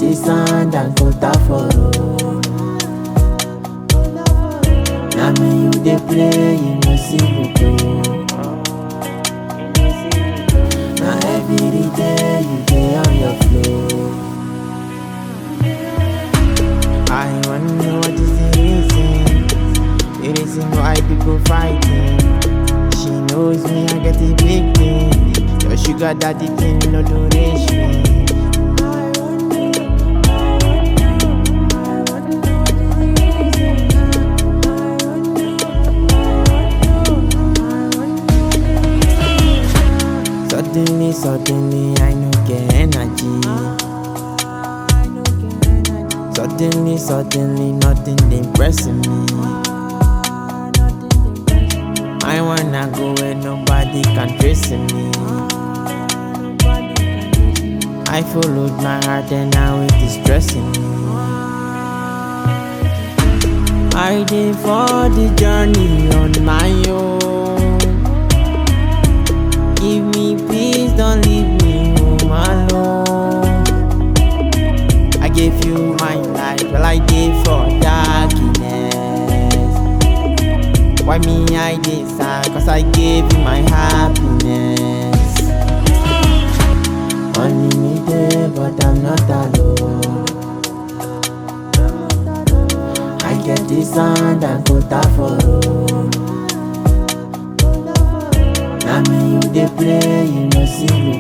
the sand and quota for road. Now me you dey play, you no see me do. Now every day you dey on your flow. I wanna know what is the reason. The reason why people fighting. She knows me, I get a big thing. Your sugar daddy thing, no do reach me. Suddenly, I no get energy. Suddenly, nothing dey pressing me. I wanna go where nobody can trace me. I followed my heart and now it is stressing me. I dey for the journey on my own. Give me peace, don't leave me home alone. I gave you my life, well I gave for darkness. Why me I dey sad, cause I gave you my happiness. Money me there, but I'm not alone. I get the sand and quota for road. Now me you dey play, you no see me